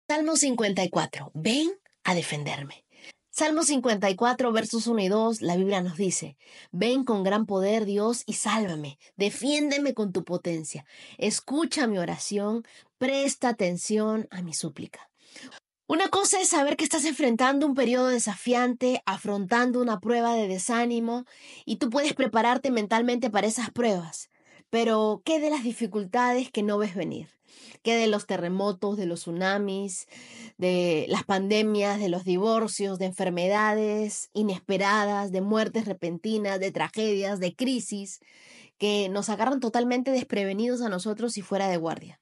Salmo 54. Ven a defenderme. Salmo 54, versos 1 y 2, la Biblia nos dice: ven con gran poder, Dios, y sálvame. Defiéndeme con tu potencia. Escucha mi oración, presta atención a mi súplica. Una cosa es saber que estás enfrentando un periodo desafiante, afrontando una prueba de desánimo, y tú puedes prepararte mentalmente para esas pruebas. Pero, ¿qué de las dificultades que no ves venir? ¿Qué de los terremotos, de los tsunamis, de las pandemias, de los divorcios, de enfermedades inesperadas, de muertes repentinas, de tragedias, de crisis, que nos agarran totalmente desprevenidos a nosotros y fuera de guardia?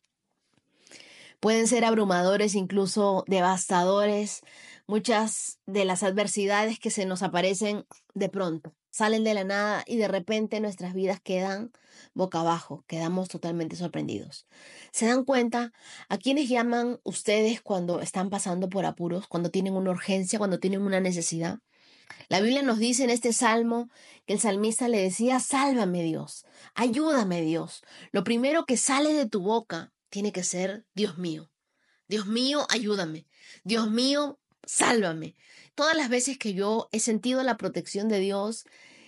Pueden ser abrumadores, incluso devastadores, muchas de las adversidades que se nos aparecen de pronto. Salen de la nada y de repente nuestras vidas quedan boca abajo, quedamos totalmente sorprendidos. ¿Se dan cuenta a quiénes llaman ustedes cuando están pasando por apuros, cuando tienen una urgencia, cuando tienen una necesidad? La Biblia nos dice en este salmo que el salmista le decía: sálvame, Dios, ayúdame, Dios. Lo primero que sale de tu boca tiene que ser: Dios mío. Dios mío, ayúdame. Dios mío, sálvame. Todas las veces que yo he sentido la protección de Dios,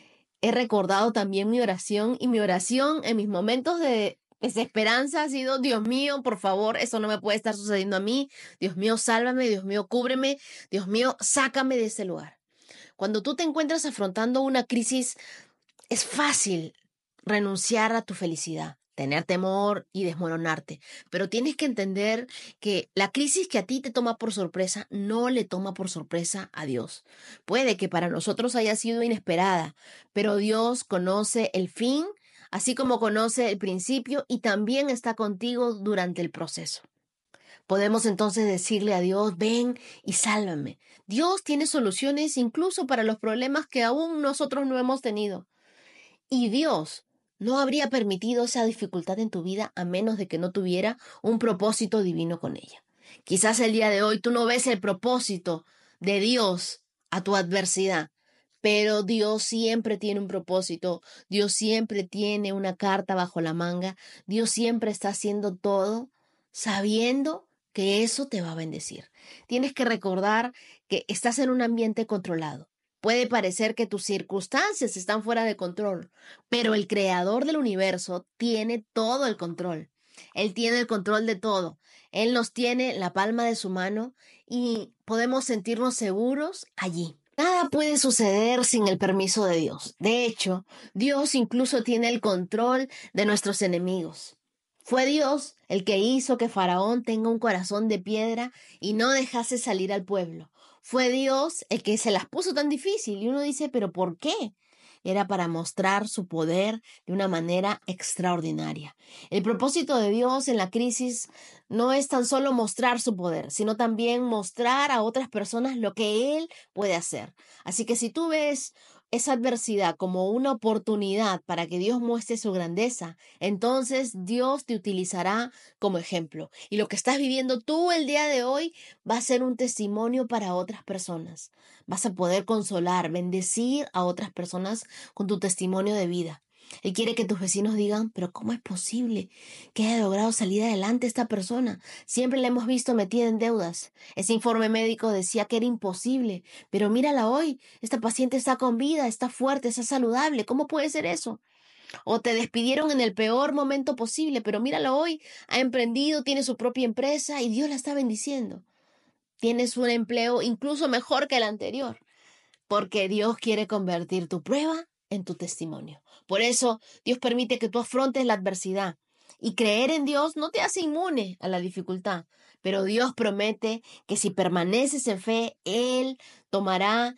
he recordado también mi oración, y mi oración en mis momentos de desesperanza ha sido: Dios mío, por favor, eso no me puede estar sucediendo a mí. Dios mío, sálvame. Dios mío, cúbreme. Dios mío, sácame de ese lugar. Cuando tú te encuentras afrontando una crisis, es fácil renunciar a tu felicidad, tener temor y desmoronarte, pero tienes que entender que la crisis que a ti te toma por sorpresa no le toma por sorpresa a Dios. Puede que para nosotros haya sido inesperada, pero Dios conoce el fin, así como conoce el principio, y también está contigo durante el proceso. Podemos entonces decirle a Dios: ven y sálvame. Dios tiene soluciones incluso para los problemas que aún nosotros no hemos tenido. Y Dios no habría permitido esa dificultad en tu vida a menos de que no tuviera un propósito divino con ella. Quizás el día de hoy tú no ves el propósito de Dios a tu adversidad, pero Dios siempre tiene un propósito. Dios siempre tiene una carta bajo la manga. Dios siempre está haciendo todo sabiendo que eso te va a bendecir. Tienes que recordar que estás en un ambiente controlado. Puede parecer que tus circunstancias están fuera de control, pero el creador del universo tiene todo el control. Él tiene el control de todo. Él nos tiene en la palma de su mano y podemos sentirnos seguros allí. Nada puede suceder sin el permiso de Dios. De hecho, Dios incluso tiene el control de nuestros enemigos. Fue Dios el que hizo que Faraón tenga un corazón de piedra y no dejase salir al pueblo. Fue Dios el que se las puso tan difícil, y uno dice: ¿pero por qué? Era para mostrar su poder de una manera extraordinaria. El propósito de Dios en la crisis no es tan solo mostrar su poder, sino también mostrar a otras personas lo que Él puede hacer. Así que si tú ves esa adversidad como una oportunidad para que Dios muestre su grandeza, entonces Dios te utilizará como ejemplo. Y lo que estás viviendo tú el día de hoy va a ser un testimonio para otras personas. Vas a poder consolar, bendecir a otras personas con tu testimonio de vida. Él quiere que tus vecinos digan: pero ¿cómo es posible que haya logrado salir adelante esta persona? Siempre la hemos visto metida en deudas. Ese informe médico decía que era imposible, pero mírala hoy. Esta paciente está con vida, está fuerte, está saludable. ¿Cómo puede ser eso? O te despidieron en el peor momento posible, pero mírala hoy. Ha emprendido, tiene su propia empresa y Dios la está bendiciendo. Tienes un empleo incluso mejor que el anterior, porque Dios quiere convertir tu prueba en tu testimonio. Por eso Dios permite que tú afrontes la adversidad. Y creer en Dios no te hace inmune a la dificultad, pero Dios promete que si permaneces en fe, Él tomará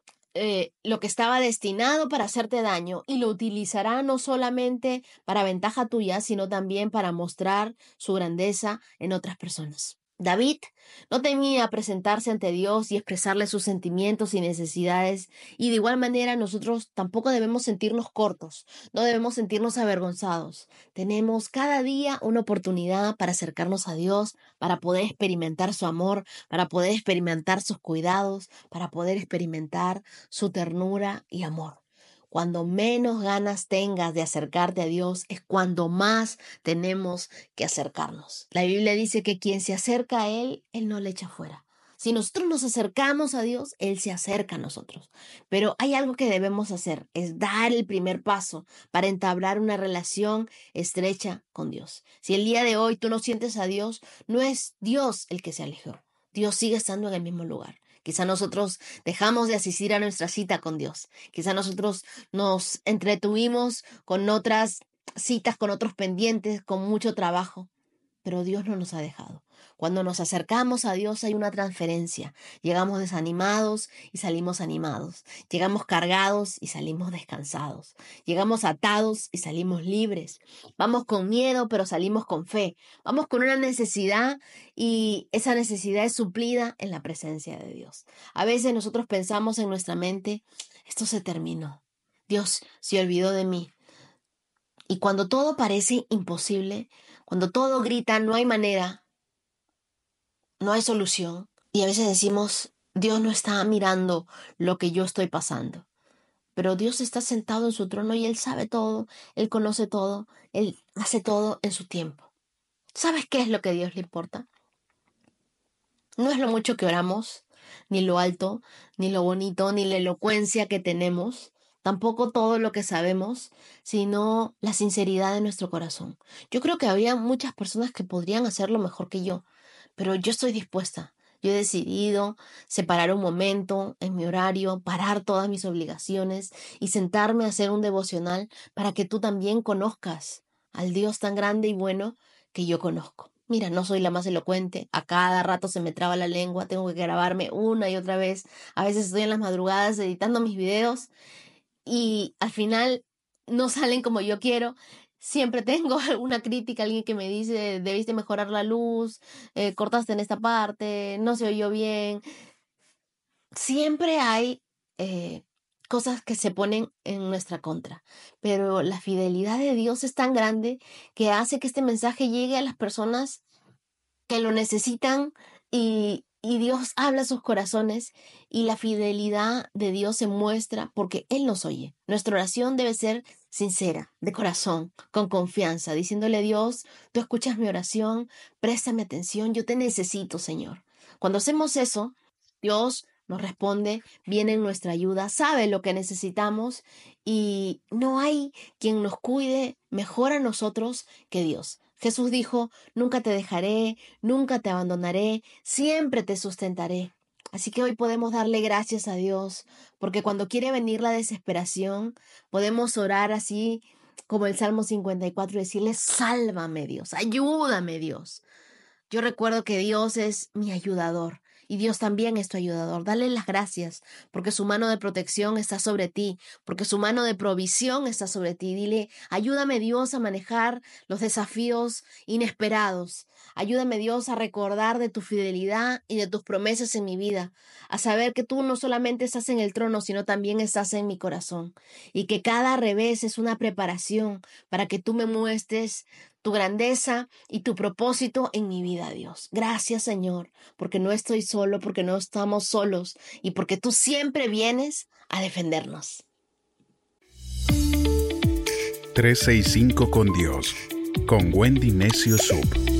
lo que estaba destinado para hacerte daño y lo utilizará no solamente para ventaja tuya, sino también para mostrar su grandeza en otras personas. David no temía presentarse ante Dios y expresarle sus sentimientos y necesidades, y de igual manera nosotros tampoco debemos sentirnos cortos, no debemos sentirnos avergonzados. Tenemos cada día una oportunidad para acercarnos a Dios, para poder experimentar su amor, para poder experimentar sus cuidados, para poder experimentar su ternura y amor. Cuando menos ganas tengas de acercarte a Dios es cuando más tenemos que acercarnos. La Biblia dice que quien se acerca a Él no le echa fuera. Si nosotros nos acercamos a Dios, Él se acerca a nosotros. Pero hay algo que debemos hacer, es dar el primer paso para entablar una relación estrecha con Dios. Si el día de hoy tú no sientes a Dios, no es Dios el que se alejó. Dios sigue estando en el mismo lugar. Quizá nosotros dejamos de asistir a nuestra cita con Dios. Quizá nosotros nos entretuvimos con otras citas, con otros pendientes, con mucho trabajo. Pero Dios no nos ha dejado. Cuando nos acercamos a Dios hay una transferencia. Llegamos desanimados y salimos animados. Llegamos cargados y salimos descansados. Llegamos atados y salimos libres. Vamos con miedo, pero salimos con fe. Vamos con una necesidad y esa necesidad es suplida en la presencia de Dios. A veces nosotros pensamos en nuestra mente, esto se terminó. Dios se olvidó de mí. Y cuando todo parece imposible, cuando todo grita, no hay manera, no hay solución. Y a veces decimos, Dios no está mirando lo que yo estoy pasando. Pero Dios está sentado en su trono y Él sabe todo, Él conoce todo, Él hace todo en su tiempo. ¿Sabes qué es lo que a Dios le importa? No es lo mucho que oramos, ni lo alto, ni lo bonito, ni la elocuencia que tenemos, tampoco todo lo que sabemos, sino la sinceridad de nuestro corazón. Yo creo que había muchas personas que podrían hacerlo mejor que yo, pero yo estoy dispuesta. Yo he decidido separar un momento en mi horario, parar todas mis obligaciones y sentarme a hacer un devocional para que tú también conozcas al Dios tan grande y bueno que yo conozco. Mira, no soy la más elocuente, a cada rato se me traba la lengua, tengo que grabarme una y otra vez. A veces estoy en las madrugadas editando mis videos y al final no salen como yo quiero. Siempre tengo alguna crítica, alguien que me dice, debiste mejorar la luz, cortaste en esta parte, no se oyó bien. Siempre hay cosas que se ponen en nuestra contra, pero la fidelidad de Dios es tan grande que hace que este mensaje llegue a las personas que lo necesitan y Dios habla a sus corazones y la fidelidad de Dios se muestra porque Él nos oye. Nuestra oración debe ser sincera, de corazón, con confianza, diciéndole a Dios, tú escuchas mi oración, préstame atención, yo te necesito, Señor. Cuando hacemos eso, Dios nos responde, viene en nuestra ayuda, sabe lo que necesitamos y no hay quien nos cuide mejor a nosotros que Dios. Jesús dijo, nunca te dejaré, nunca te abandonaré, siempre te sustentaré. Así que hoy podemos darle gracias a Dios, porque cuando quiere venir la desesperación, podemos orar así como el Salmo 54 y decirle, sálvame Dios, ayúdame Dios. Yo recuerdo que Dios es mi ayudador y Dios también es tu ayudador. Dale las gracias porque su mano de protección está sobre ti, porque su mano de provisión está sobre ti. Dile, ayúdame Dios a manejar los desafíos inesperados. Ayúdame Dios a recordar de tu fidelidad y de tus promesas en mi vida, a saber que tú no solamente estás en el trono, sino también estás en mi corazón y que cada revés es una preparación para que tú me muestres tu grandeza y tu propósito en mi vida, Dios. Gracias, Señor, porque no estoy solo, porque no estamos solos y porque tú siempre vienes a defendernos. 365 con Dios, con Wendy Necio Sub.